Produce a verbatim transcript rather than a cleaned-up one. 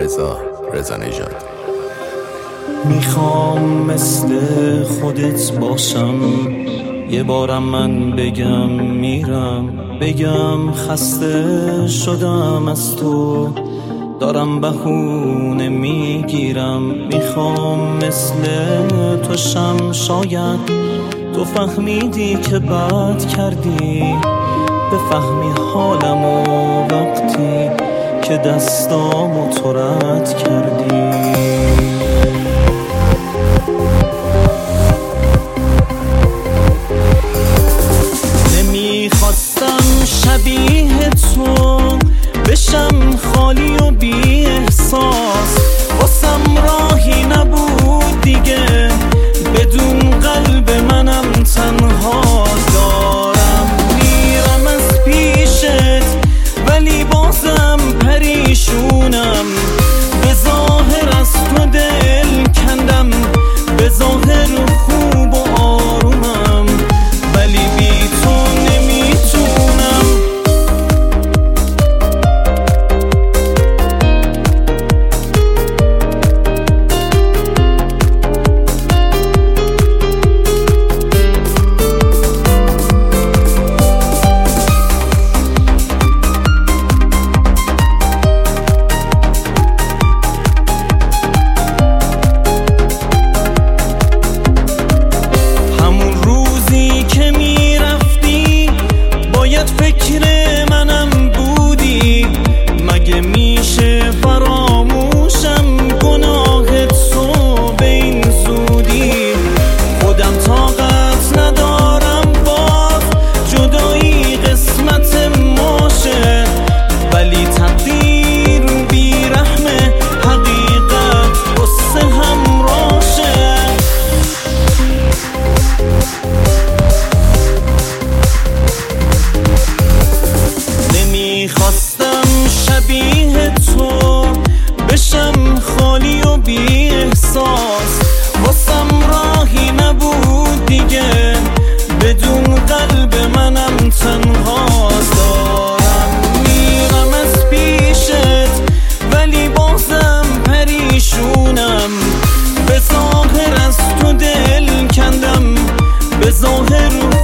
رضا رضانژاد. میخوام مثل خودت باشم، یه بارم من بگم میرم، بگم خسته شدم از تو، دارم بهونه میگیرم. میخوام مثل تو شم، شاید تو فهمیدی که بد کردی، بفهمی حالمو وقتی که دستامو تو رد کردی. نمیخواستم شبیه تو بشم، خالی و بی احساس، واسم راهی نبود دیگه، بدون قلب منم تنها. دارم میرم از پیشت ولی بازم پریشونم، به ظاهر از تو دل کندم، به ظاهر خوب و آرومم، ولی بی تو نمیتونم. فکر منم بودی، مگه میشه فراموشم گناه تو به این زودی؟ خودم طاقت ندارم باز جدایی قسمت ماشه، ولی تقدیر بیرحمه، حقیقت قصه همراشه. میخواستم شبیه تو بشم، خالی و بی احساس، واسم راهی نبود دیگه، بدون قلب منم تنهاست. دارم میرم از پیشت ولی بازم پریشونم، به ظاهر از تو دل کندم، به ظاهر